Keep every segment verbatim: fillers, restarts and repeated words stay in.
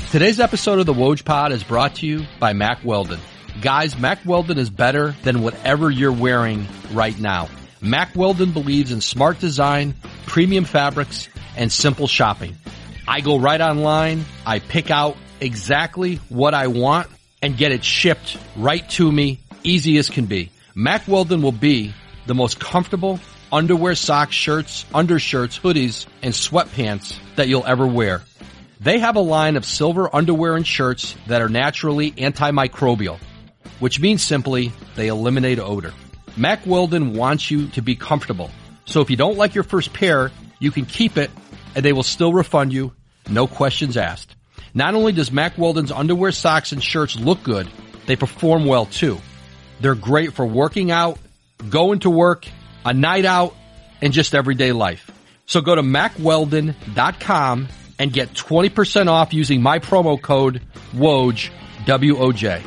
Today's episode of the Woj Pod is brought to you by Mack Weldon. Guys, Mack Weldon is better than whatever you're wearing right now. Mack Weldon believes in smart design, premium fabrics, and simple shopping. I go right online, I pick out exactly what I want, and get it shipped right to me, easy as can be. Mack Weldon will be the most comfortable underwear, socks, shirts, undershirts, hoodies, and sweatpants that you'll ever wear. They have a line of silver underwear and shirts that are naturally antimicrobial, which means simply they eliminate odor. Mack Weldon wants you to be comfortable. So if you don't like your first pair, you can keep it and they will still refund you, no questions asked. Not only does Mack Weldon's underwear, socks, and shirts look good, they perform well too. They're great for working out, going to work, a night out, and just everyday life. So go to mack weldon dot com and get twenty percent off using my promo code WOJ, W O J.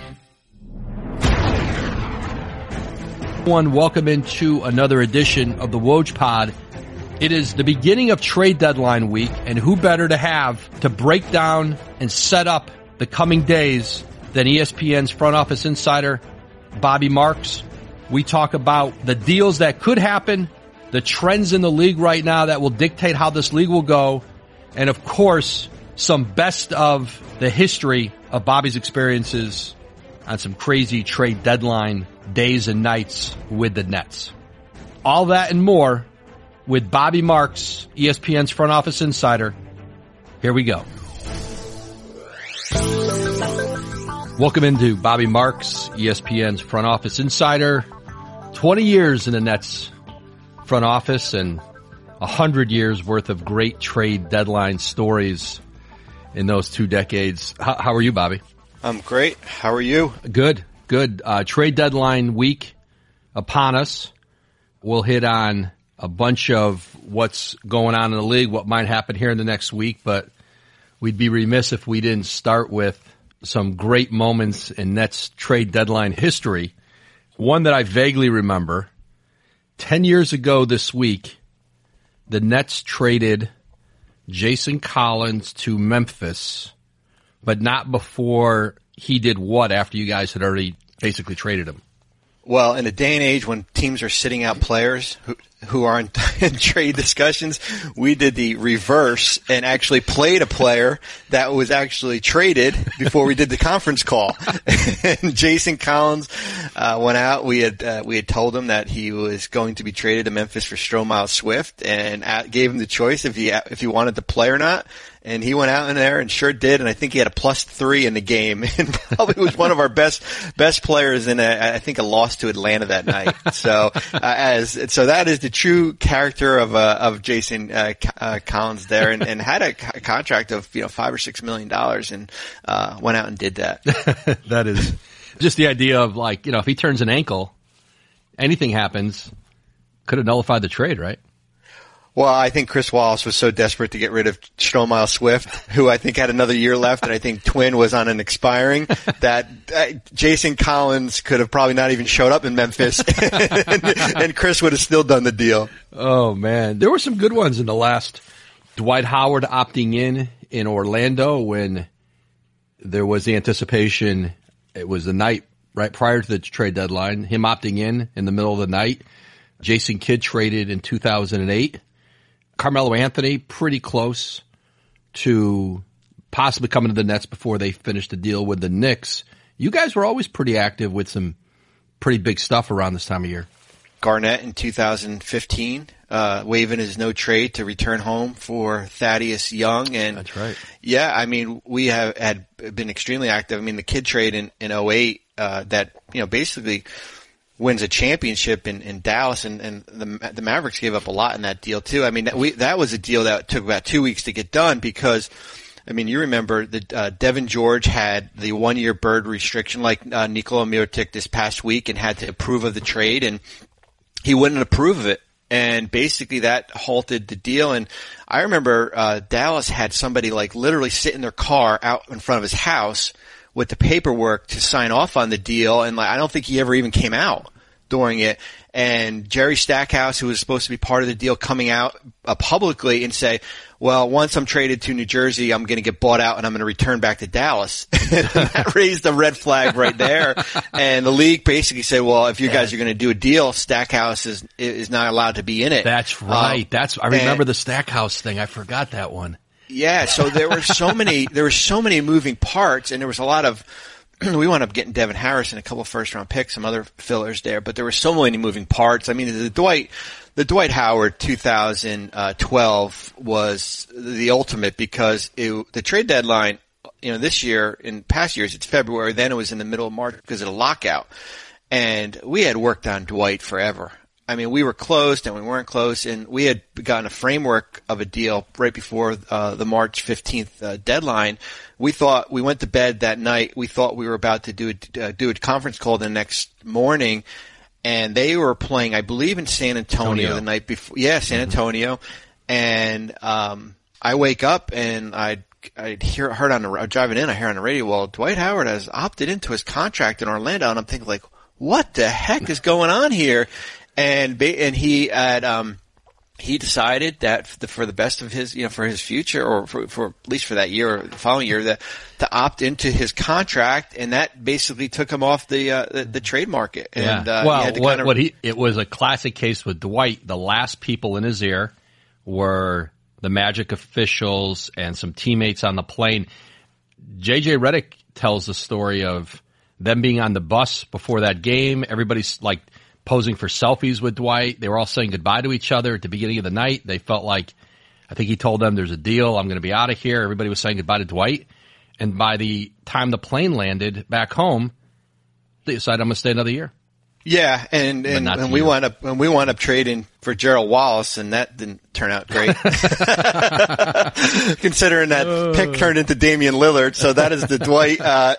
One, welcome into another edition of the Woj Pod. It is the beginning of trade deadline week, and who better to have to break down and set up the coming days than E S P N's front office insider, Bobby Marks. We talk about the deals that could happen, the trends in the league right now that will dictate how this league will go, and of course, some best of the history of Bobby's experiences on some crazy trade deadline days and nights with the Nets. All that and more with Bobby Marks, E S P N's front office insider. Here we go. Welcome into Bobby Marks, E S P N's front office insider. twenty years in the Nets front office and one hundred years worth of great trade deadline stories in those two decades. How, how are you, Bobby? I'm great. How are you? Good, good. Uh, trade deadline week upon us. We'll hit on a bunch of what's going on in the league, what might happen here in the next week, but we'd be remiss if we didn't start with some great moments in Nets trade deadline history. One that I vaguely remember, ten years ago this week, the Nets traded Jason Collins to Memphis, but not before he did what after you guys had already basically traded him? Well, in a day and age when teams are sitting out players who who are in, in trade discussions, we did the reverse and actually played a player that was actually traded before we did the conference call. And Jason Collins uh, went out. We had uh, we had told him that he was going to be traded to Memphis for Stromile Swift, and at, gave him the choice if he if he wanted to play or not. And he went out in there and sure did, and I think he had a plus three in the game, and probably was one of our best best players in a, I think a loss to Atlanta that night. So uh, as so that is the true character of uh, of Jason uh, uh, Collins there, and, and had a, a contract of you know five or six million dollars, and uh, went out and did that. That is just the idea of like you know if he turns an ankle, anything happens, could have nullified the trade, right? Well, I think Chris Wallace was so desperate to get rid of Stromile Swift, who I think had another year left, and I think Twin was on an expiring, that uh, Jason Collins could have probably not even showed up in Memphis, and, and Chris would have still done the deal. Oh, man. There were some good ones in the last. Dwight Howard opting in in Orlando when there was the anticipation. It was the night right prior to the trade deadline, him opting in in the middle of the night. Jason Kidd traded in two thousand eight. Carmelo Anthony, pretty close to possibly coming to the Nets before they finished the deal with the Knicks. You guys were always pretty active with some pretty big stuff around this time of year. Garnett in two thousand fifteen, uh, waiving his no trade to return home for Thaddeus Young. And that's right. Yeah, I mean, we have had been extremely active. I mean, the Kidd trade in, in oh eight, uh, that, you know, basically wins a championship in, in Dallas, and, and the, the Mavericks gave up a lot in that deal too. I mean, that, we, that was a deal that took about two weeks to get done because, I mean, you remember that uh, Devin George had the one-year bird restriction like uh, Nikola Mirotic this past week and had to approve of the trade, and he wouldn't approve of it. And basically that halted the deal. And I remember uh Dallas had somebody like literally sit in their car out in front of his house with the paperwork to sign off on the deal, and like I don't think he ever even came out during it. and Jerry Stackhouse, who was supposed to be part of the deal, coming out uh, publicly and say, well, once I'm traded to New Jersey, I'm going to get bought out and I'm going to return back to Dallas. And that raised a red flag right there. And the league basically said, well, if you guys are going to do a deal, Stackhouse is is not allowed to be in it. That's right. Um, That's I remember and, the Stackhouse thing. I forgot that one. Yeah. So there were so many there were so many moving parts, and there was a lot of. We wound up getting Devin Harris and a couple of first round picks, some other fillers there, but there were so many moving parts. I mean, the Dwight, the Dwight Howard two thousand twelve was the ultimate because it, the trade deadline, you know, this year, in past years, it's February, then it was in the middle of March because of the lockout. And we had worked on Dwight forever. I mean, we were closed and we weren't closed, and we had gotten a framework of a deal right before uh, the March fifteenth uh, deadline. We thought, we went to bed that night, we thought we were about to do a, uh, do a conference call the next morning, and they were playing, I believe, in San Antonio, Antonio. the night before. Yeah, San mm-hmm. Antonio. And um I wake up and I I hear heard on the driving in, I hear on the radio, well, Dwight Howard has opted into his contract in Orlando, and I'm thinking like, what the heck is going on here? And and he had um he decided that for the best of his, you know, for his future, or for, for at least for that year or the following year, that to opt into his contract, and that basically took him off the uh, the, the trade market. And yeah. uh, well, he had to what, kind of, what he it was a classic case with Dwight. The last people in his ear were the Magic officials and some teammates on the plane. J J Redick tells the story of them being on the bus before that game. Everybody's like posing for selfies with Dwight. They were all saying goodbye to each other at the beginning of the night. They felt like, I think he told them, there's a deal, I'm going to be out of here. Everybody was saying goodbye to Dwight. And by the time the plane landed back home, they decided I'm going to stay another year. Yeah, and and, and we wound up and we wound up trading for Gerald Wallace, and that didn't turn out great. Considering that uh, pick turned into Damian Lillard, so that is the Dwight. Uh,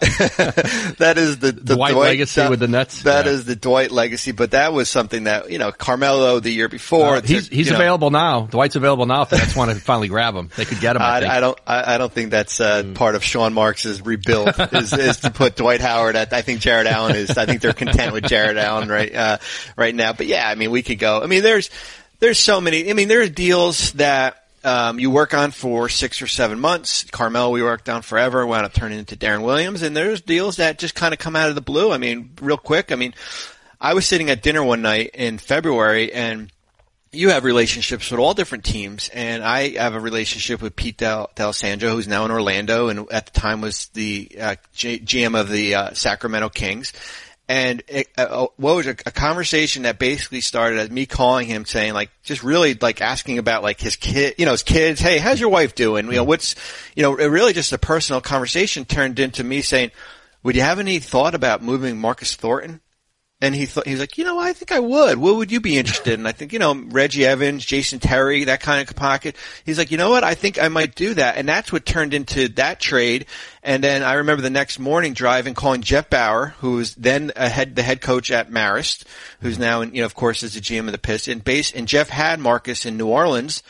that is the, the Dwight, Dwight legacy uh, with the Nets. That yeah. is the Dwight legacy, but that was something that, you know, Carmelo the year before. Uh, he's he's available know. now. Dwight's available now. If the Nets want to finally grab him, they could get him. I, I, I don't. I, I don't think that's uh, mm. part of Sean Marks's rebuild. is, is to put Dwight Howard at. I think Jared Allen is. I think they're content with Jared Allen right uh, right now. But yeah, I mean, we could go. I mean, there's. There's so many. I mean, there are deals that um, you work on for six or seven months. Carmelo, we worked on forever, wound up turning into Darren Williams. And there's deals that just kind of come out of the blue. I mean, real quick. I mean, I was sitting at dinner one night in February, and you have relationships with all different teams. And I have a relationship with Pete Del- D'Alessandro, who's now in Orlando, and at the time was the uh, G- GM of the uh, Sacramento Kings. And it, uh, what was a, a conversation that basically started as me calling him, saying like, just really like asking about like his kid, you know, his kids. Hey, how's your wife doing? You know, what's, you know, it really just a personal conversation turned into me saying, would you have any thought about moving Marcus Thornton? And he thought, he was like, you know, I think I would. What would you be interested in? I think, you know, Reggie Evans, Jason Terry, that kind of pocket. He's like, you know what? I think I might do that. And that's what turned into that trade. And then I remember the next morning driving, calling Jeff Bauer, who was then a head, the head coach at Marist, who's now, in, you know, of course, is the G M of the Pistons. Base, and Jeff had Marcus in New Orleans.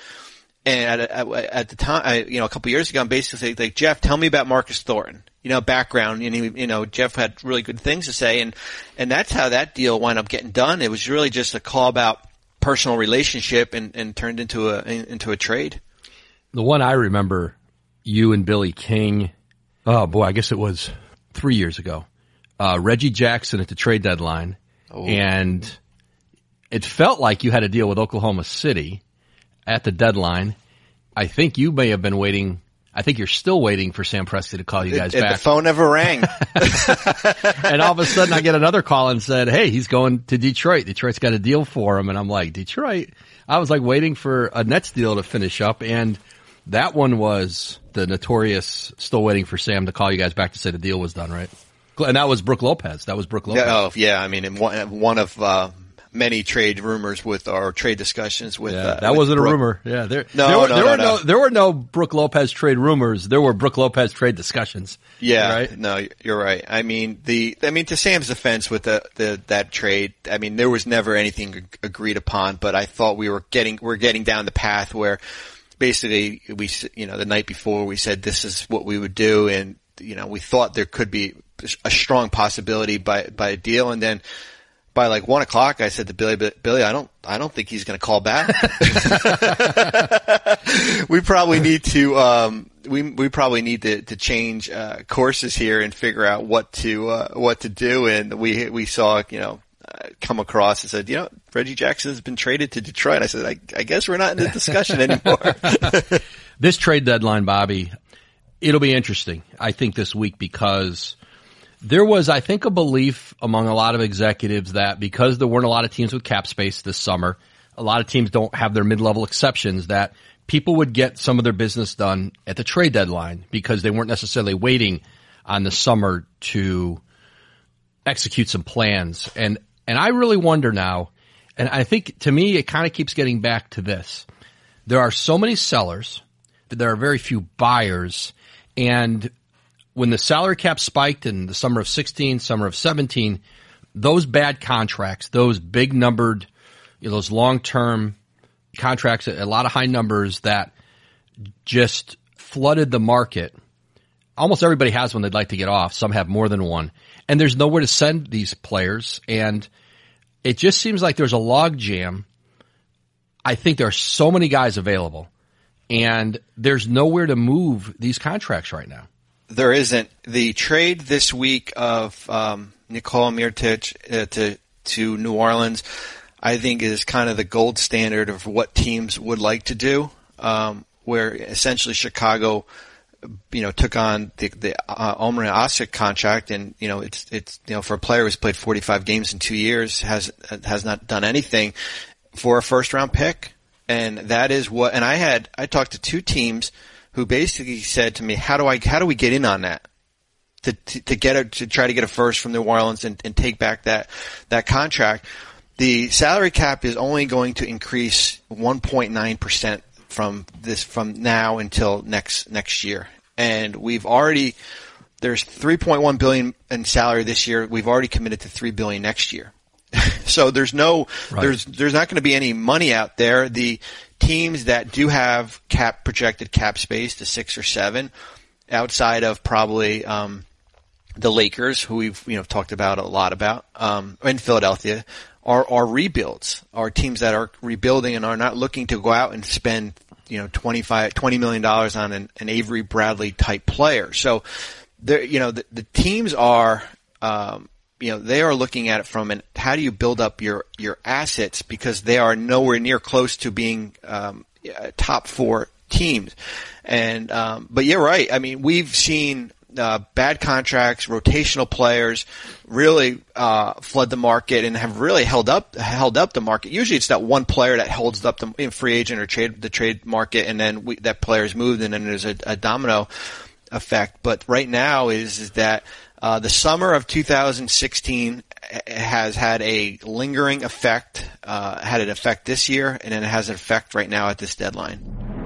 And at, at, at the time, I, you know, a couple years ago, I'm basically saying, like, Jeff, tell me about Marcus Thornton. You know, background, and he, you know, Jeff had really good things to say, and, and that's how that deal wound up getting done. It was really just a call about personal relationship and, and turned into a, into a trade. The one I remember, you and Billy King, oh boy, I guess it was three years ago, uh, Reggie Jackson at the trade deadline, oh. and it felt like you had a deal with Oklahoma City at the deadline. I think you may have been waiting I think you're still waiting for Sam Presti to call you guys it, back. The phone never rang. And all of a sudden I get another call and said, hey, he's going to Detroit. Detroit's got a deal for him. And I'm like, Detroit? I was like waiting for a Nets deal to finish up. And that one was the notorious still waiting for Sam to call you guys back to say the deal was done, right? And that was Brooke Lopez. That was Brooke Lopez. Yeah, oh, yeah. I mean, one, one of, uh, many trade rumors with our trade discussions with, yeah, uh, that with wasn't Brooke. a rumor. Yeah. There, no, there were, no, there no, were no. no, there were no Brooke Lopez trade rumors. There were Brooke Lopez trade discussions. Yeah. Right? No, you're right. I mean, the, I mean, to Sam's defense with the, the, that trade, I mean, there was never anything agreed upon, but I thought we were getting, we're getting down the path where basically we, you know, the night before we said this is what we would do. And, you know, we thought there could be a strong possibility by, by a deal. And then, by like one o'clock, I said to Billy, Billy, I don't, I don't think he's going to call back. we probably need to, um, we, we probably need to, to change, uh, courses here and figure out what to, uh, what to do. And we, we saw, you know, uh, come across and said, you know, Reggie Jackson has been traded to Detroit. I said, I, I guess we're not in the discussion anymore. This trade deadline, Bobby, it'll be interesting, I think, this week, because there was, I think, a belief among a lot of executives that because there weren't a lot of teams with cap space this summer, a lot of teams don't have their mid-level exceptions, that people would get some of their business done at the trade deadline because they weren't necessarily waiting on the summer to execute some plans. And, and I really wonder now, and I think to me it kind of keeps getting back to this. There are so many sellers, there are very few buyers, and when the salary cap spiked in the summer of sixteen, summer of seventeen, those bad contracts, those big numbered, you know, those long-term contracts, a lot of high numbers that just flooded the market. Almost everybody has one they'd like to get off. Some have more than one. And there's nowhere to send these players. And it just seems like there's a log jam. I think there are so many guys available, and there's nowhere to move these contracts right now. There isn't. The trade this week of um, Nikola Mirotic uh, to to New Orleans, I think, is kind of the gold standard of what teams would like to do. Um, where essentially Chicago, you know, took on the the uh, Omer Asik contract, and you know, it's it's you know, for a player who's played forty-five games in two years, has has not done anything for a first round pick, and that is what. And I had I talked to two teams who basically said to me, "How do I? How do we get in on that? To to, to get a, to try to get a first from New Orleans and, and take back that that contract." The salary cap is only going to increase one point nine percent from this from now until next next year, and we've already there's three point one billion in salary this year. We've already committed to three billion next year. So there's no right. there's there's not going to be any money out there. The teams that do have cap projected cap space to six or seven, outside of probably um, the Lakers, who we've you know talked about a lot about, um, in Philadelphia, are are rebuilds, are teams that are rebuilding and are not looking to go out and spend you know twenty-five, twenty million dollars on an, an Avery Bradley type player. So there, you know the, the teams are. Um, You know, they are looking at it from an how do you build up your, your assets, because they are nowhere near close to being um, top four teams. And um, but you're right. I mean, we've seen uh, bad contracts, rotational players really uh, flood the market and have really held up held up the market. Usually, it's that one player that holds up the in free agent or trade the trade market, and then we, that player is moved, and then there's a, a domino effect. But right now is, is that. Uh, the summer of two thousand sixteen has had a lingering effect, uh, had an effect this year, and then it has an effect right now at this deadline.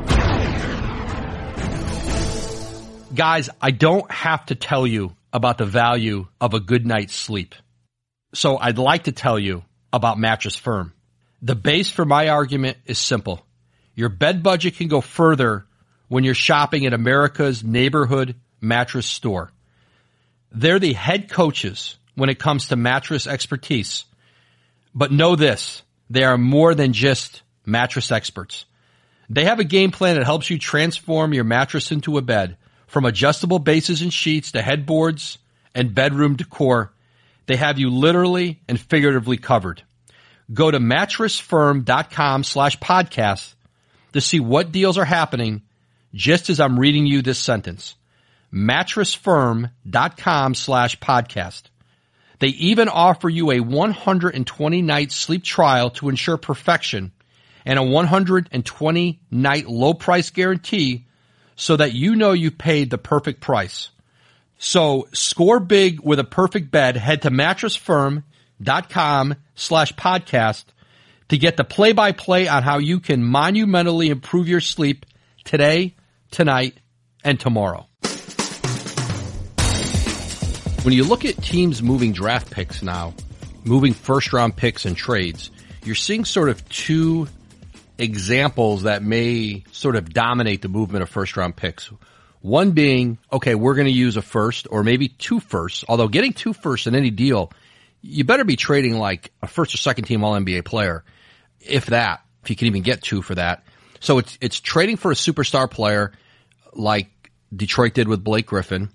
Guys, I don't have to tell you about the value of a good night's sleep. So I'd like to tell you about Mattress Firm. The base for my argument is simple. Your bed budget can go further when you're shopping at America's neighborhood mattress store. They're the head coaches when it comes to mattress expertise. But know this, they are more than just mattress experts. They have a game plan that helps you transform your mattress into a bed. From adjustable bases and sheets to headboards and bedroom decor, they have you literally and figuratively covered. Go to mattressfirm.com slash podcast to see what deals are happening just as I'm reading you this sentence. mattressfirm.com slash podcast. They even offer you a one hundred twenty night sleep trial to ensure perfection and a one hundred twenty night low price guarantee so that you know you paid the perfect price. So score big with a perfect bed. Head to mattressfirm.com slash podcast to get the play by play on how you can monumentally improve your sleep today, tonight, and tomorrow. When you look at teams moving draft picks now, moving first-round picks and trades, you're seeing sort of two examples that may sort of dominate the movement of first-round picks. One being, okay, we're going to use a first or maybe two firsts, although getting two firsts in any deal you better be trading like a first or second team All N B A player, if that, if you can even get two for that. So it's it's trading for a superstar player like Detroit did with Blake Griffin,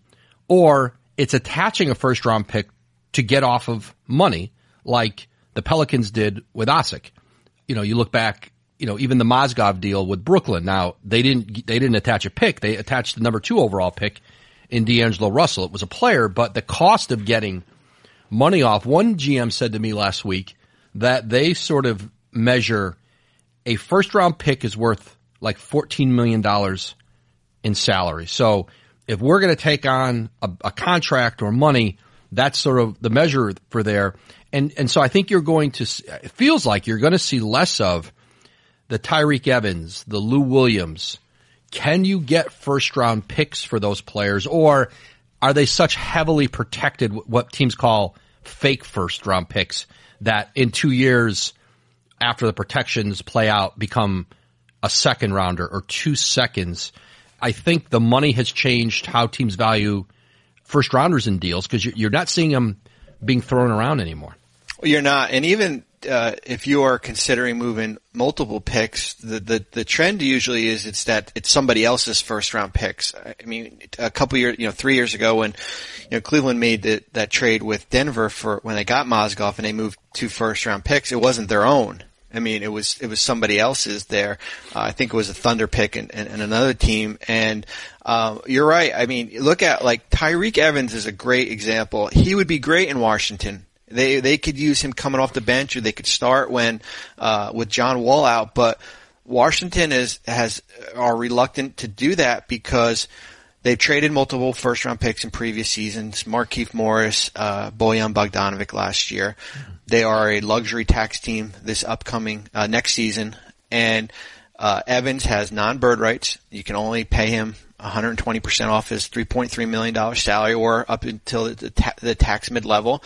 or it's attaching a first round pick to get off of money like the Pelicans did with Osik. You know, you look back, you know, even the Mozgov deal with Brooklyn. Now, they didn't they didn't attach a pick. They attached the number two overall pick in D'Angelo Russell. It was a player, but the cost of getting money off, one G M said to me last week that they sort of measure a first round pick is worth like fourteen million dollars in salary. So if we're going to take on a, a contract or money, that's sort of the measure for there. And, and so I think you're going to, it feels like you're going to see less of the Tyreke Evans, the Lou Williams. Can you get first round picks for those players, or are they such heavily protected, what teams call fake first round picks, that in two years after the protections play out become a second rounder or two seconds? I think the money has changed how teams value first rounders in deals, because you're not seeing them being thrown around anymore. Well, you're not. And even uh, if you are considering moving multiple picks, the, the, the trend usually is it's that it's somebody else's first round picks. I mean, a couple years, you know, three years ago when, you know, Cleveland made the, that trade with Denver for when they got Mozgov and they moved two first round picks, it wasn't their own. I mean, it was, it was somebody else's there. Uh, I think it was a Thunder pick and, and, and another team. And, um, you're right. I mean, look at like Tyreke Evans is a great example. He would be great in Washington. They, they could use him coming off the bench, or they could start when, uh, with John Wall out. But Washington is, has, are reluctant to do that because they've traded multiple first round picks in previous seasons. Markieff Morris, uh, Bojan Bogdanovic last year. Mm-hmm. They are a luxury tax team this upcoming, uh, next season. And, uh, Evans has non-bird rights. You can only pay him one hundred twenty percent off his three point three million dollars salary, or up until the, ta- the tax mid-level.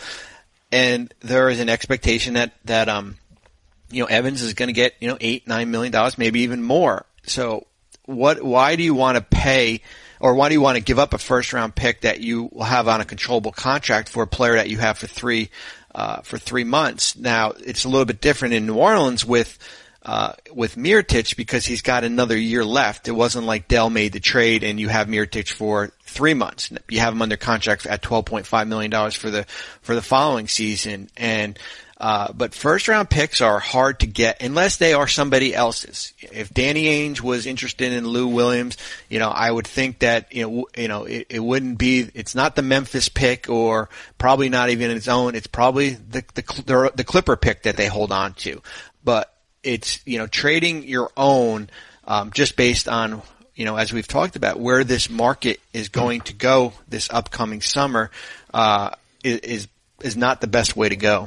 And there is an expectation that, that, um, you know, Evans is going to get, you know, eight, nine million dollars, maybe even more. So what, why do you want to pay, or why do you want to give up a first round pick that you will have on a controllable contract for a player that you have for three, uh, for three months? Now, it's a little bit different in New Orleans with, uh, with Mirotic, because he's got another year left. It wasn't like Dell made the trade and you have Mirotic for three months. You have him under contract at twelve point five million dollars for the, for the following season. And, uh, but first round picks are hard to get unless they are somebody else's. If Danny Ainge was interested in Lou Williams, you know, I would think that, you know, you know, it, it wouldn't be, it's not the Memphis pick, or probably not even its own. It's probably the, the, the Clipper pick that they hold on to. But it's, you know, trading your own, um, just based on, you know, as we've talked about, where this market is going to go this upcoming summer, uh, is, is not the best way to go.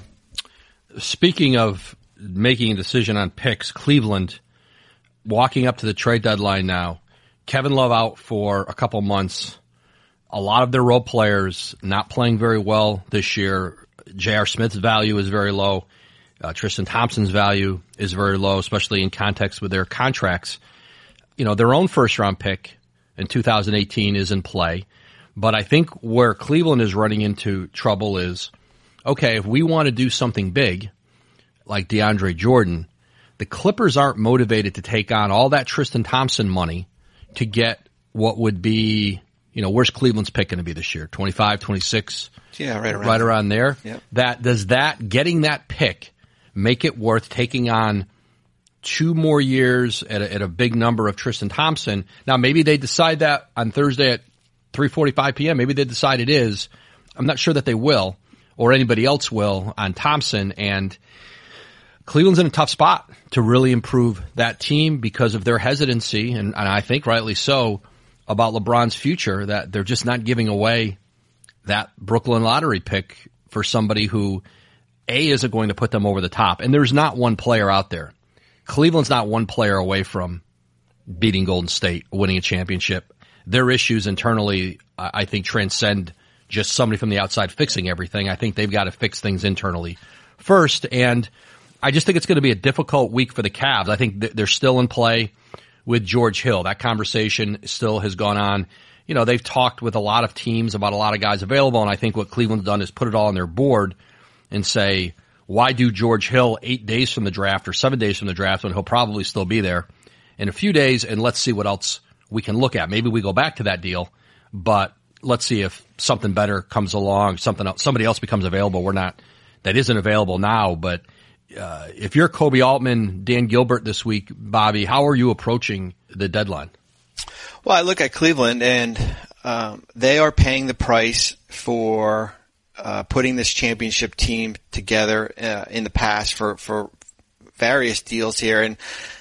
Speaking of making a decision on picks, Cleveland walking up to the trade deadline now, Kevin Love out for a couple months, a lot of their role players not playing very well this year. J R. Smith's value is very low. Uh, Tristan Thompson's value is very low, especially in context with their contracts. You know, their own first round pick in two thousand eighteen is in play. But I think where Cleveland is running into trouble is, okay, if we want to do something big, like DeAndre Jordan, the Clippers aren't motivated to take on all that Tristan Thompson money to get what would be, you know, where's Cleveland's pick going to be this year? twenty-five, twenty-six? Yeah, right around right around there. Yep. That, does that, getting that pick make it worth taking on two more years at a, at a big number of Tristan Thompson? Now, maybe they decide that on Thursday at three forty-five p.m. Maybe they decide it is. I'm not sure that they will, or anybody else will, on Thompson. And Cleveland's in a tough spot to really improve that team because of their hesitancy, and, and I think rightly so, about LeBron's future, that they're just not giving away that Brooklyn lottery pick for somebody who, A, isn't going to put them over the top. And there's not one player out there. Cleveland's not one player away from beating Golden State, winning a championship. Their issues internally, I think, transcend just somebody from the outside fixing everything. I think they've got to fix things internally first. And I just think it's going to be a difficult week for the Cavs. I think they're still in play with George Hill. That conversation still has gone on. You know, they've talked with a lot of teams about a lot of guys available, and I think what Cleveland's done is put it all on their board. and say, why do George Hill eight days from the draft or seven days from the draft when he'll probably still be there in a few days, and let's see what else we can look at. Maybe we go back to that deal, but let's see if something better comes along, something else, somebody else becomes available. We're not, that isn't available now, but uh, if you're Kobe Altman, Dan Gilbert this week, Bobby, how are you approaching the deadline? Well, I look at Cleveland, and um, they are paying the price for uh, putting this championship team together uh, in the past for, for various deals here. And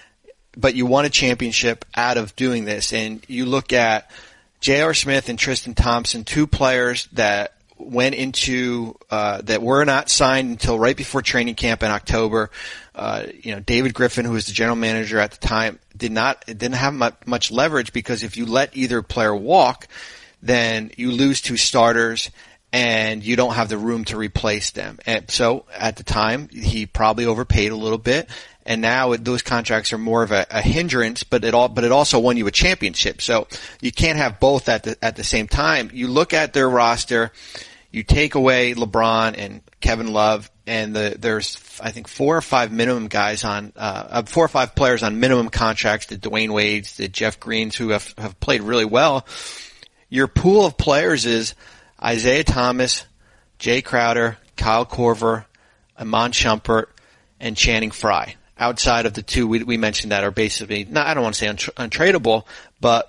but you won a championship out of doing this. And you look at J R. Smith and Tristan Thompson, two players that went into uh, that were not signed until right before training camp in October. Uh, you know, David Griffin, who was the general manager at the time, did not didn't have much, much leverage, because if you let either player walk, then you lose two starters and you don't have the room to replace them. And so at the time, he probably overpaid a little bit. And now those contracts are more of a, a hindrance, but it all, but it also won you a championship. So you can't have both at the, at the same time. You look at their roster, you take away LeBron and Kevin Love, and the, there's, I think, four or five minimum guys on, uh, four or five players on minimum contracts, the Dwayne Wades, the Jeff Greens, who have, have played really well. Your pool of players is Isaiah Thomas, Jay Crowder, Kyle Korver, Iman Shumpert, and Channing Frye. Outside of the two we, we mentioned that are basically, not, I don't want to say untra- untradeable, but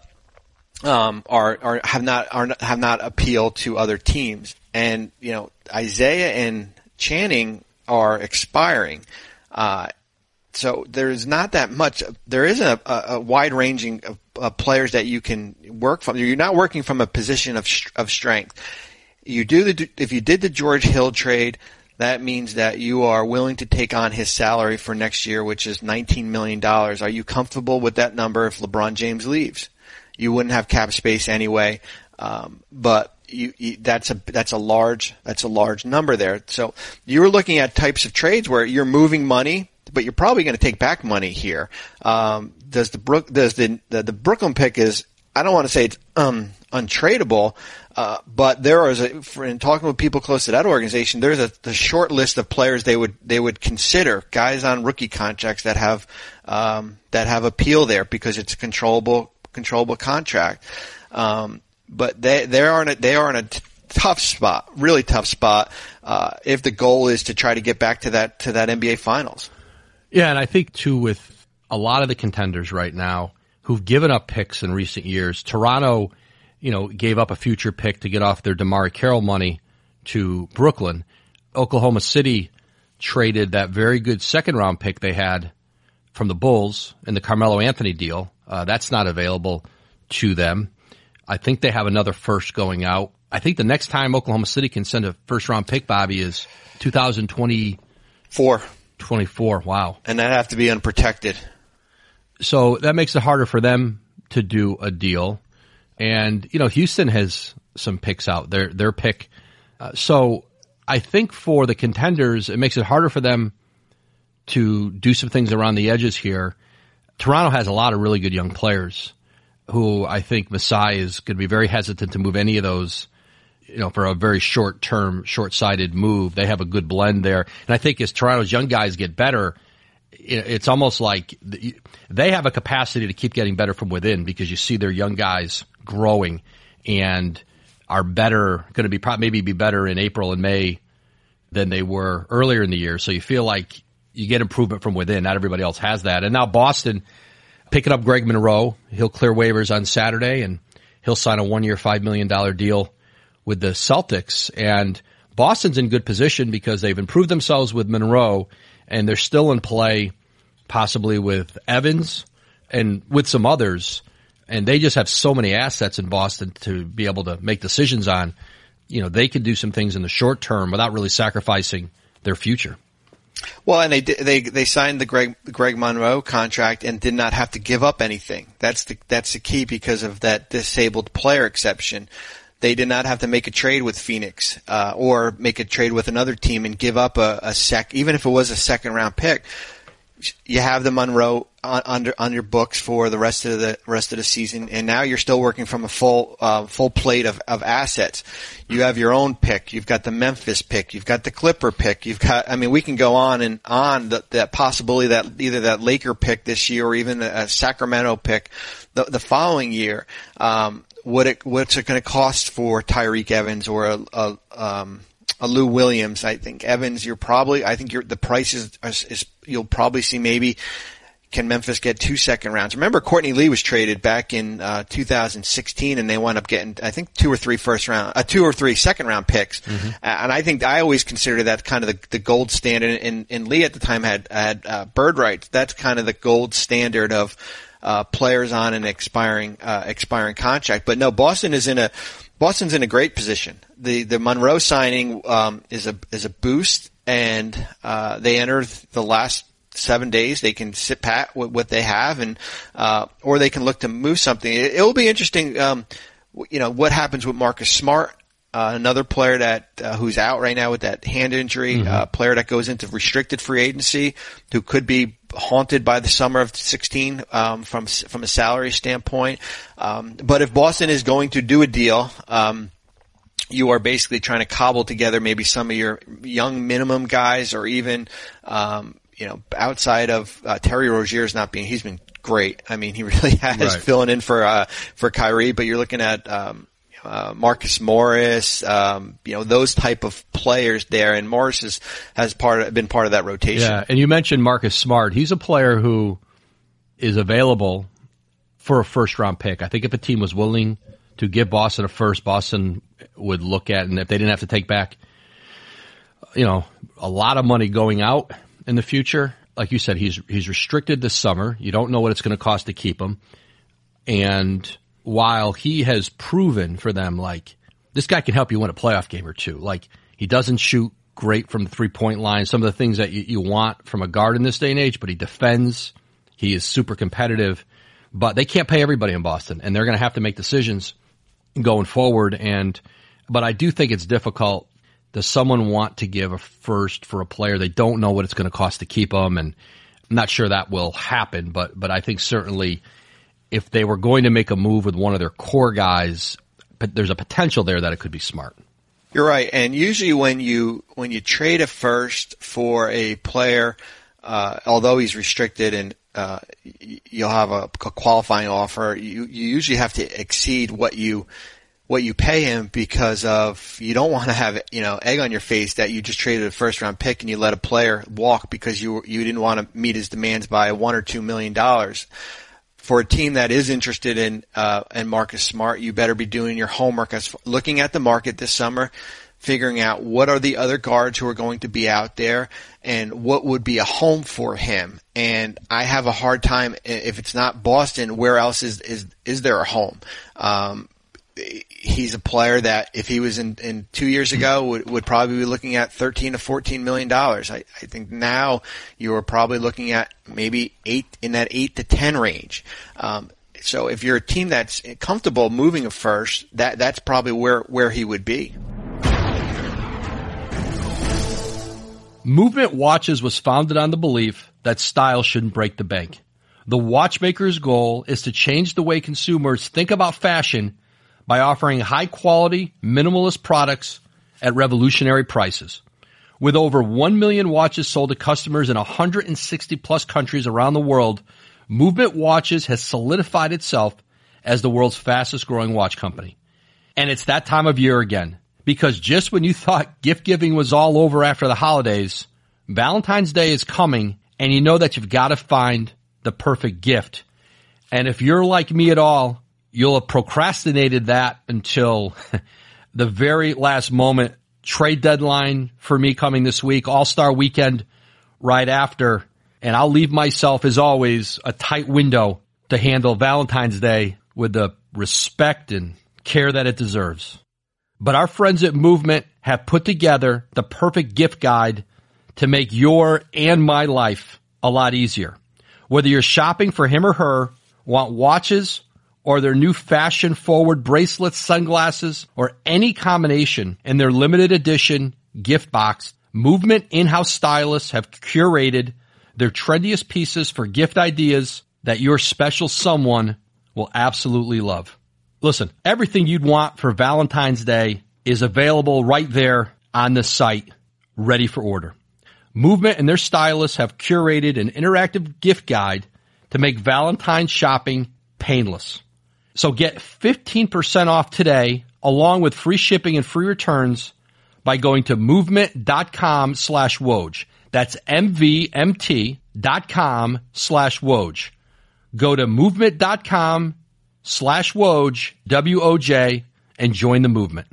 um, are are have not are not, have not appealed to other teams. And you know, Isaiah and Channing are expiring, uh, so there's not that much. There isn't a, a, a wide ranging of, of players that you can work from. You're not working from a position of of strength. You do the if you did the George Hill trade, that means that you are willing to take on his salary for next year, which is nineteen million dollars. Are you comfortable with that number if LeBron James leaves? You wouldn't have cap space anyway, um, but you, you, that's a that's a large that's a large number there. So you're looking at types of trades where you're moving money, but you're probably going to take back money here. Um, does the Brook does the, the the Brooklyn pick is, I don't want to say it's um, untradeable, uh, but there is a, for, in talking with people close to that organization, there's a the short list of players they would they would consider, guys on rookie contracts that have um, that have appeal there because it's a controllable controllable contract. Um, but they they are in a, they are in a t- tough spot, really tough spot. Uh, if the goal is to try to get back to that to that N B A Finals. Yeah, and I think too with a lot of the contenders right now who've given up picks in recent years. Toronto, you know, gave up a future pick to get off their DeMarre Carroll money to Brooklyn. Oklahoma City traded that very good second round pick they had from the Bulls in the Carmelo Anthony deal. Uh, that's not available to them. I think they have another first going out. I think the next time Oklahoma City can send a first round pick, Bobby, is two thousand twenty-four. twenty-four, wow. And that'd have to be unprotected. So that makes it harder for them to do a deal. And, you know, Houston has some picks out, their, their pick. Uh, so I think for the contenders, it makes it harder for them to do some things around the edges here. Toronto has a lot of really good young players who I think Masai is going to be very hesitant to move any of those, you know, for a very short term, short sighted move. They have a good blend there. And I think as Toronto's young guys get better, it's almost like they have a capacity to keep getting better from within because you see their young guys growing and are better, going to be probably maybe be better in April and May than they were earlier in the year. So you feel like you get improvement from within. Not everybody else has that. And now Boston picking up Greg Monroe. He'll clear waivers on Saturday and he'll sign a one-year, five million dollars deal with the Celtics. And Boston's in good position because they've improved themselves with Monroe and they're still in play possibly with Evans and with some others. And they just have so many assets in Boston to be able to make decisions on. You know, they could do some things in the short term without really sacrificing their future. Well, and they they they signed the Greg Greg Monroe contract and did not have to give up anything. That's the that's the key because of that disabled player exception. They did not have to make a trade with Phoenix uh, or make a trade with another team and give up a, a sec, even if it was a second round pick. you have the Monroe on, under on your books for the rest of the rest of the season, and now you're still working from a full uh, full plate of, of assets. You have your own pick. You've got the Memphis pick. You've got the Clipper pick. You've got. I mean, we can go on and on. The, that possibility that either that Laker pick this year or even a Sacramento pick the, the following year. Um, what it what's it going to cost for Tyreke Evans or a, a um. A Lou Williams? I think Evans, you're probably, I think you're, the price is, is, is, you'll probably see maybe, can Memphis get two second rounds? Remember Courtney Lee was traded back in, uh, two thousand sixteen and they wound up getting, I think, two or three first round, uh, two or three second round picks. Mm-hmm. Uh, and I think I always consider that kind of the, the gold standard. And, and Lee at the time had, had, uh, bird rights. That's kind of the gold standard of, uh, players on an expiring, uh, expiring contract. But no, Boston is in a, Boston's in a great position. The the Monroe signing um, is a is a boost, and uh, they enter the last seven days. They can sit pat with what they have, and uh, or they can look to move something. It, it will be interesting. Um, you know what happens with Marcus Smart, uh, another player that uh, who's out right now with that hand injury, mm-hmm. uh, player that goes into restricted free agency, who could be haunted by the summer of sixteen um, from from a salary standpoint. Um, but if Boston is going to do a deal, um, you are basically trying to cobble together maybe some of your young minimum guys, or even um, you know outside of uh, Terry Rozier's not being, he's been great. I mean, he really has right. filling in for uh, for Kyrie. But you're looking at um, Uh, Marcus Morris, um, you know, those type of players there, and Morris has, has part of, been part of that rotation. Yeah, and you mentioned Marcus Smart. He's a player who is available for a first round pick. I think if a team was willing to give Boston a first, Boston would look at, and if they didn't have to take back, you know, a lot of money going out in the future, like you said, he's he's restricted this summer. You don't know what it's going to cost to keep him, and while he has proven for them, like, this guy can help you win a playoff game or two. Like, he doesn't shoot great from the three-point line, some of the things that you, you want from a guard in this day and age, but he defends. He is super competitive. But they can't pay everybody in Boston, and they're going to have to make decisions going forward. And But I do think it's difficult. Does someone want to give a first for a player? They don't know what it's going to cost to keep them, and I'm not sure that will happen, but but I think certainly if they were going to make a move with one of their core guys, but there's a potential there that it could be Smart. You're right, and usually when you when you trade a first for a player, uh, although he's restricted and uh, you'll have a, a qualifying offer, you you usually have to exceed what you what you pay him, because of you don't want to have you know egg on your face that you just traded a first round pick and you let a player walk because you you didn't want to meet his demands by one or two million dollars. For a team that is interested in uh in Marcus Smart, you better be doing your homework, as looking at the market this summer, figuring out what are the other guards who are going to be out there and what would be a home for him. And I have a hard time, if it's not Boston, where else is is is there a home? Um He's a player that if he was in, in two years ago would, would probably be looking at thirteen to fourteen million dollars. I, I think now you are probably looking at maybe eight in that eight to ten range. Um, so if you're a team that's comfortable moving a first, that that's probably where, where he would be. Movement Watches was founded on the belief that style shouldn't break the bank. The watchmaker's goal is to change the way consumers think about fashion by offering high-quality, minimalist products at revolutionary prices. With over one million watches sold to customers in one hundred sixty plus countries around the world, Movement Watches has solidified itself as the world's fastest-growing watch company. And it's that time of year again, because just when you thought gift-giving was all over after the holidays, Valentine's Day is coming, and you know that you've got to find the perfect gift. And if you're like me at all, you'll have procrastinated that until the very last moment. Trade deadline for me coming this week, All-Star weekend right after, and I'll leave myself, as always, a tight window to handle Valentine's Day with the respect and care that it deserves. But our friends at Movement have put together the perfect gift guide to make your and my life a lot easier. Whether you're shopping for him or her, want watches, or their new fashion-forward bracelets, sunglasses, or any combination in their limited edition gift box, Movement in-house stylists have curated Their trendiest pieces for gift ideas that your special someone will absolutely love. Listen, everything you'd want for Valentine's Day is available right there on the site, ready for order. Movement and their stylists have curated an interactive gift guide to make Valentine's shopping painless. So get fifteen percent off today, along with free shipping and free returns, by going to movement.com slash Woj. That's M-V-M-T dot com slash Woj. Go to movement.com slash Woj, W O J, and join the movement.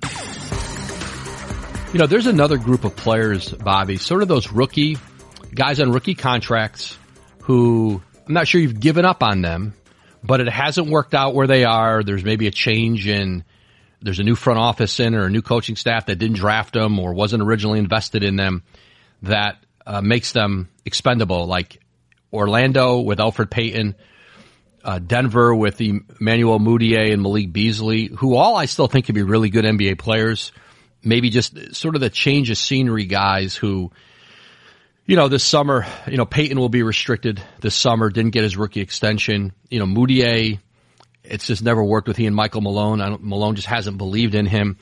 You know, there's another group of players, Bobby, sort of those rookie guys on rookie contracts who I'm not sure you've given up on them, but it hasn't worked out where they are. There's maybe a change in, there's a new front office in or a new coaching staff that didn't draft them or wasn't originally invested in them that uh, makes them expendable, like Orlando with Elfrid Payton, uh, Denver with Emmanuel Mudiay and Malik Beasley, who all I still think could be really good N B A players. Maybe just sort of the change of scenery guys who, you know, this summer, you know, Payton will be restricted this summer, didn't get his rookie extension. You know, Mudiay, it's just never worked with he and Michael Malone. I don't, Malone just hasn't believed in him.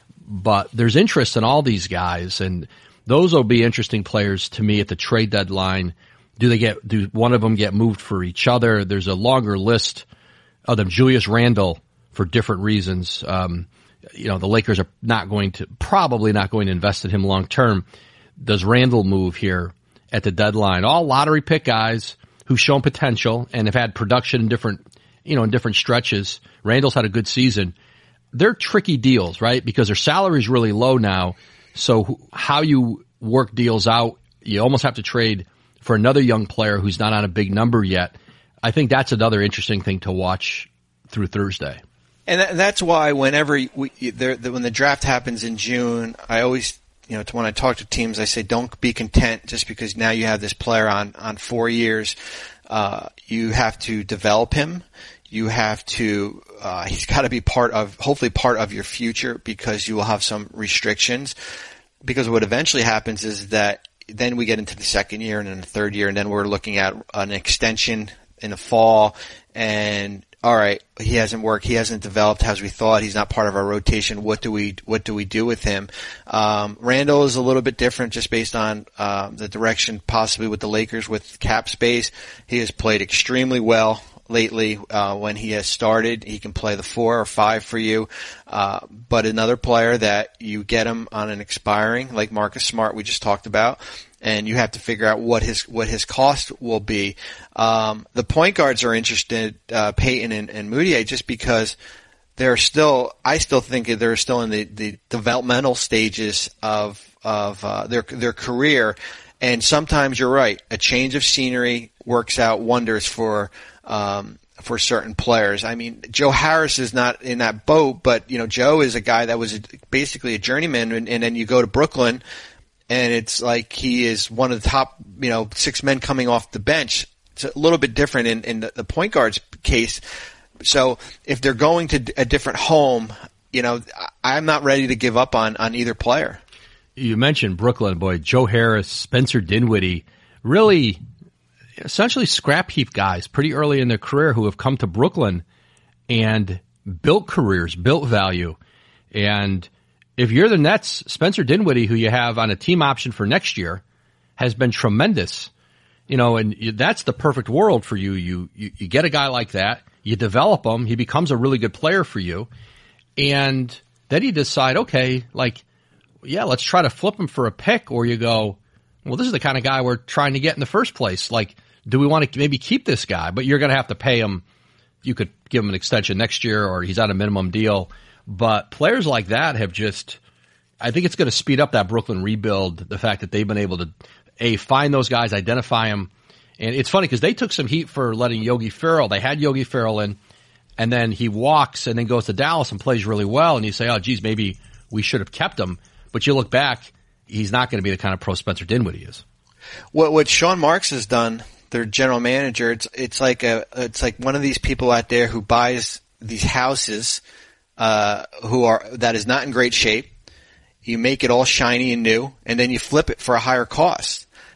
But there's interest in all these guys, and those will be interesting players to me at the trade deadline. Do they get, do one of them get moved for each other? There's a longer list of them. Julius Randle for different reasons. Um, you know, the Lakers are not going to, probably not going to invest in him long term. Does Randle move here at the deadline? All lottery pick guys who've shown potential and have had production in different, you know, in different stretches. Randle's had a good season. They're tricky deals, right? Because their salary is really low now. So how you work deals out, you almost have to trade for another young player who's not on a big number yet. I think that's another interesting thing to watch through Thursday. And that's why whenever we, there, when the draft happens in June, I always, you know, when I talk to teams, I say don't be content just because now you have this player on, on four years. Uh, you have to develop him. You have to, uh, he's got to be part of, hopefully part of your future because you will have some restrictions. Because what eventually happens is that then we get into the second year and then the third year and then we're looking at an extension in the fall and, all right, he hasn't worked. He hasn't developed as we thought. He's not part of our rotation. What do we what do we do with him? Um, Randle is a little bit different, just based on uh, the direction possibly with the Lakers with cap space. He has played extremely well lately. Uh, when he has started, he can play the four or five for you. Uh, but another player that you get him on an expiring, like Marcus Smart, we just talked about. And you have to figure out what his what his cost will be. Um, the point guards are interested, uh, Payton and, and Mudiay, just because they're still. I still think they're still in the, the developmental stages of of uh, their their career. And sometimes you're right. A change of scenery works out wonders for um, for certain players. I mean, Joe Harris is not in that boat, but you know, Joe is a guy that was a, basically a journeyman, and, and then you go to Brooklyn. And it's like he is one of the top, you know, six men coming off the bench. It's a little bit different in, in the, the point guard's case. So if they're going to a different home, you know, I'm not ready to give up on, on either player. You mentioned Brooklyn, boy, Joe Harris, Spencer Dinwiddie, really essentially scrap heap guys pretty early in their career who have come to Brooklyn and built careers, built value. And if you're the Nets, Spencer Dinwiddie, who you have on a team option for next year, has been tremendous. You know, and you, that's the perfect world for you. You, you. you get a guy like that, you develop him, he becomes a really good player for you, and then you decide, okay, like, yeah, let's try to flip him for a pick, or you go, well, this is the kind of guy we're trying to get in the first place. Like, do we want to maybe keep this guy? But you're going to have to pay him. You could give him an extension next year, or he's on a minimum deal. But players like that have just, I think it's going to speed up that Brooklyn rebuild, the fact that they've been able to, A, find those guys, identify them. And it's funny because they took some heat for letting Yogi Ferrell. They had Yogi Ferrell in, and then he walks and then goes to Dallas and plays really well. And you say, oh, geez, maybe we should have kept him. But you look back, he's not going to be the kind of pro Spencer Dinwiddie is. What, what Sean Marks has done, their general manager, it's, it's like a, it's like one of these people out there who buys these houses Uh, who are, that is not in great shape. You make it all shiny and new, and then you flip it for a higher cost.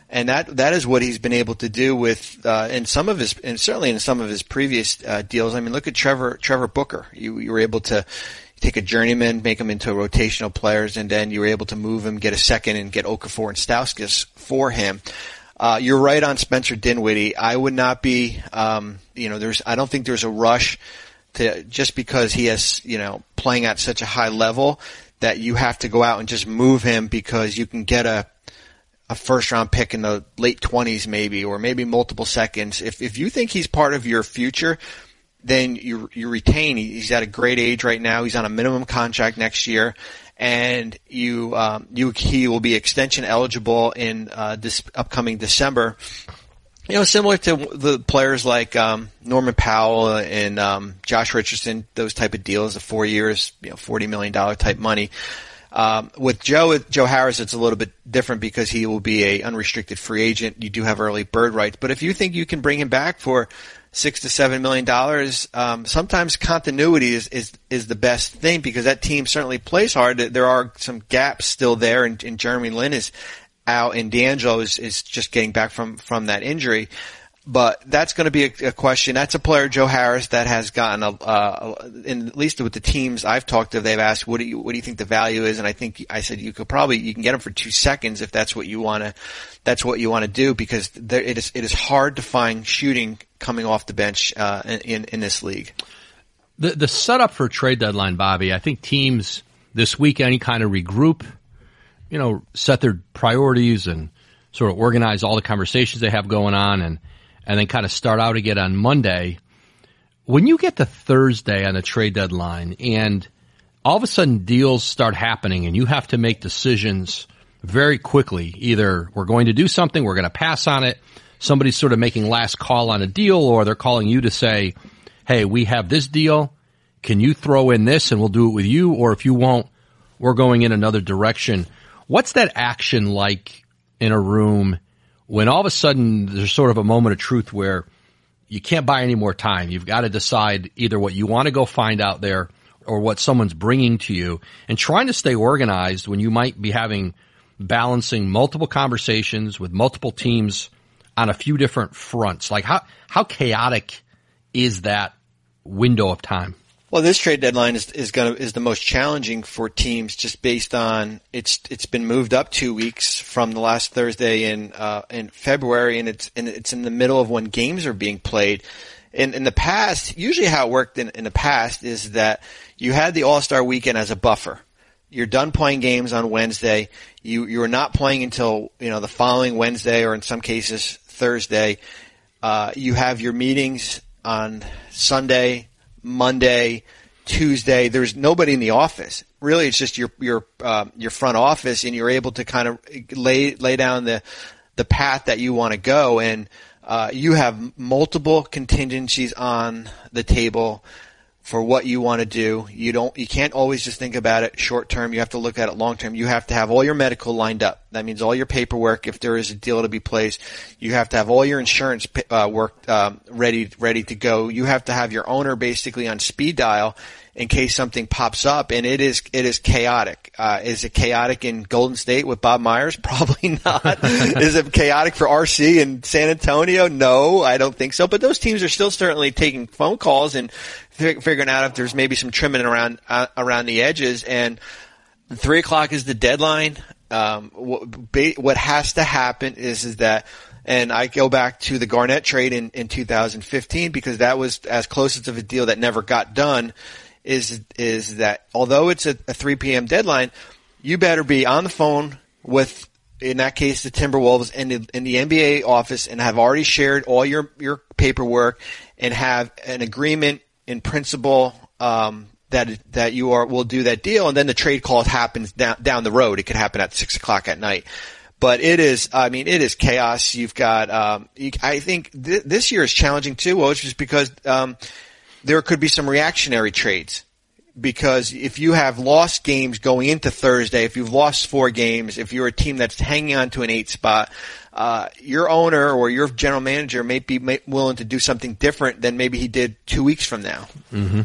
And that, that is what he's been able to do with, uh, in some of his, and certainly in some of his previous, uh, deals. I mean, look at Trevor, Trevor Booker. You, you were able to take a journeyman, make him into rotational players, and then you were able to move him, get a second, and get Okafor and Stauskas for him. Uh, you're right on Spencer Dinwiddie. I would not be, um, you know, there's, I don't think there's a rush to, just because he has, you know, playing at such a high level that you have to go out and just move him because you can get a, a first round pick in the late twenties maybe, or maybe multiple seconds. If, if you think he's part of your future, then you, you retain. He's at a great age right now. He's on a minimum contract next year, and you, um, you, he will be extension eligible in, uh, this upcoming December. You know, similar to the players like, um, Norman Powell and, um, Josh Richardson, those type of deals of four years, you know, forty million dollars type money. Um, with Joe, with Joe Harris, it's a little bit different because he will be a unrestricted free agent. You do have early bird rights, but if you think you can bring him back for six to seven million dollars, um, sometimes continuity is, is, is the best thing because that team certainly plays hard. There are some gaps still there, and, and Jeremy Lin is out, and D'Angelo is, is just getting back from, from that injury. But that's going to be a, a question. That's a player, Joe Harris, that has gotten a, uh, in, at least with the teams I've talked to, they've asked, what do you, what do you think the value is? And I think I said you could probably, you can get him for two seconds if that's what you want to, that's what you want to do, because there, it is, it is hard to find shooting coming off the bench, uh, in, in this league. The, the setup for trade deadline, Bobby, I think teams this weekend kind of regroup, you know, set their priorities and sort of organize all the conversations they have going on, and, and then kind of start out again on Monday. When you get to Thursday on the trade deadline and all of a sudden deals start happening and you have to make decisions very quickly, either we're going to do something, we're going to pass on it, somebody's sort of making last call on a deal, or they're calling you to say, hey, we have this deal, can you throw in this and we'll do it with you, or if you won't, we're going in another direction. What's that action like in a room when all of a sudden there's sort of a moment of truth where you can't buy any more time? You've got to decide either what you want to go find out there or what someone's bringing to you, and trying to stay organized when you might be having balancing multiple conversations with multiple teams on a few different fronts. Like how, how chaotic is that window of time? Well, this trade deadline is, is gonna, is the most challenging for teams just based on it's, it's been moved up two weeks from the last Thursday in, uh, in February, and it's, and it's in the middle of when games are being played. In, in the past, usually how it worked in, in the past is that you had the All-Star weekend as a buffer. You're done playing games on Wednesday. You, you are not playing until, you know, the following Wednesday, or in some cases Thursday. Uh, you have your meetings on Sunday, Monday, Tuesday. There's nobody in the office. Really, it's just your your uh, your front office, and you're able to kind of lay lay down the the path that you want to go, and uh, you have multiple contingencies on the table for what you want to do. You don't, you can't always just think about it short term. You have to look at it long term. You have to have all your medical lined up. That means all your paperwork. If there is a deal to be placed, you have to have all your insurance uh, work um, ready, ready to go. You have to have your owner basically on speed dial in case something pops up, and it is it is chaotic. Uh, is it chaotic in Golden State with Bob Myers? Probably not. Is it chaotic for R C in San Antonio? No, I don't think so. But those teams are still certainly taking phone calls and fig- figuring out if there's maybe some trimming around uh, around the edges. And three o'clock is the deadline. Um, what, ba- what has to happen is is that. And I go back to the Garnett trade in, in two thousand fifteen, because that was as close as of a deal that never got done. Is is that although it's a, a three p.m. deadline, you better be on the phone with, in that case, the Timberwolves and the, in the N B A office, and have already shared all your, your paperwork and have an agreement in principle um, that that you are will do that deal, and then the trade call happens down down the road. It could happen at six o'clock at night. But it is, I mean, it is chaos. You've got, um, you, I think th- this year is challenging too, which is because, um, there could be some reactionary trades. Because if you have lost games going into Thursday, if you've lost four games, if you're a team that's hanging on to an eight spot, uh, your owner or your general manager may be may, willing to do something different than maybe he did two weeks from now. Mm-hmm.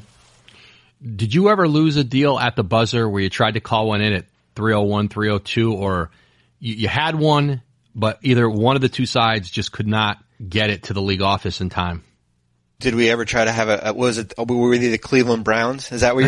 Did you ever lose a deal at the buzzer where you tried to call one in at three oh one, three oh two, or you, you had one, but either one of the two sides just could not get it to the league office in time. Did we ever try to have a, what was it, were we the Cleveland Browns? Is that what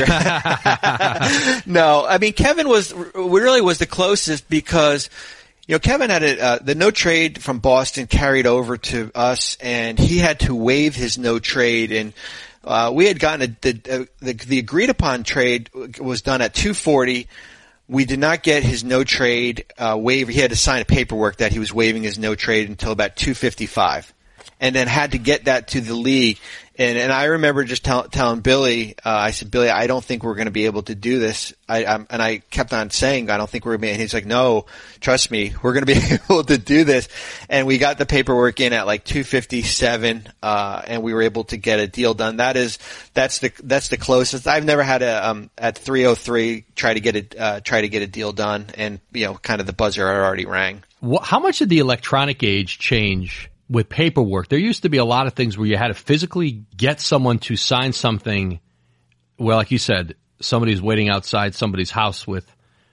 you're No, I mean, Kevin was, really was the closest because, you know, Kevin had a, uh, the no trade from Boston carried over to us, and he had to waive his no trade, and uh, we had gotten a, the, the, the agreed upon trade was done at two forty. We did not get his no trade uh, waiver. He had to sign a paperwork that he was waiving his no trade until about two fifty-five, and then had to get that to the league. And, and I remember just tell, telling Billy, uh, I said, Billy, I don't think we're going to be able to do this. I, I'm, and I kept on saying, I don't think we're going to be, and he's like, no, trust me, we're going to be able to do this. And we got the paperwork in at like two fifty-seven, uh, and we were able to get a deal done. That is, that's the, that's the closest. I've never had a, um, at three oh three try to get it, uh, try to get a deal done, and, you know, kind of the buzzer already rang. What, how much did the electronic age change with paperwork? There used to be a lot of things where you had to physically get someone to sign something. Well, like you said, somebody's waiting outside somebody's house with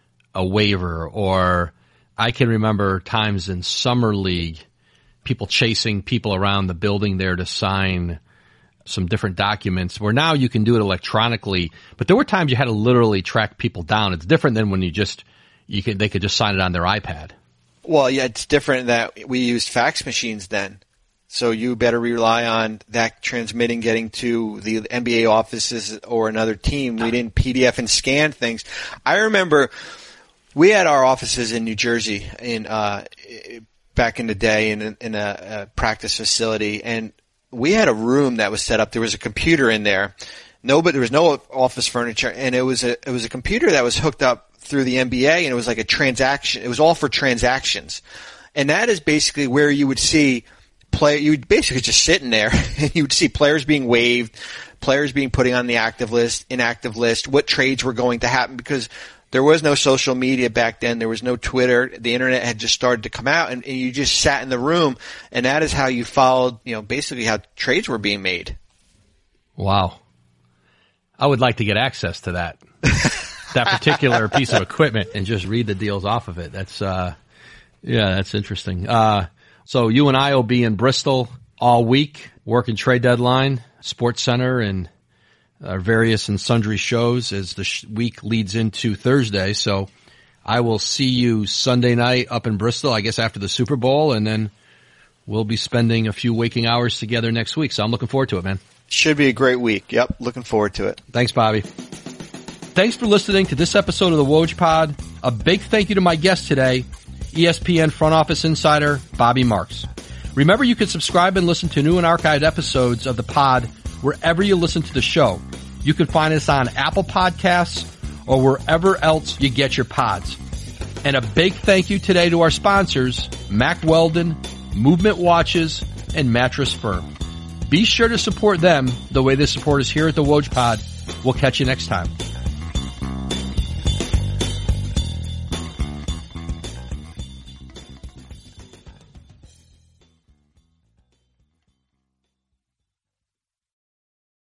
a waiver, or I can remember times in summer league, people chasing people around the building there to sign some different documents, where now you can do it electronically. But there were times you had to literally track people down. It's different than when you just, you could, they could just sign it on their iPad. Well, yeah, it's different that we used fax machines then. So you better rely on that transmitting, getting to the N B A offices or another team. We didn't P D F and scan things. I remember we had our offices in New Jersey in uh back in the day in, in a, a practice facility, and we had a room that was set up. There was a computer in there. No, but there was no office furniture, and it was a it was a computer that was hooked up through the N B A, and it was like a transaction. It was all for transactions. And that is basically where you would see play, you would basically just sit in there and you would see players being waived, players being put on the active list, inactive list, what trades were going to happen, because there was no social media back then. There was no Twitter. The internet had just started to come out, and, and you just sat in the room, and that is how you followed, you know, basically how trades were being made. Wow. I would like to get access to that. that particular piece of equipment and just read the deals off of it. That's, uh, yeah, that's interesting. Uh, so you and I will be in Bristol all week, working trade deadline, Sports Center, and our various and sundry shows as the sh- week leads into Thursday. So I will see you Sunday night up in Bristol, I guess after the Super Bowl, and then we'll be spending a few waking hours together next week. So I'm looking forward to it, man. Should be a great week. Yep, looking forward to it. Thanks, Bobby. Thanks for listening to this episode of the Woj Pod. A big thank you to my guest today, E S P N front office insider Bobby Marks. Remember, you can subscribe and listen to new and archived episodes of the pod wherever you listen to the show. You can find us on Apple Podcasts or wherever else you get your pods. And a big thank you today to our sponsors, Mack Weldon, Movement Watches, and Mattress Firm. Be sure to support them the way they support us here at the Woj Pod. We'll catch you next time.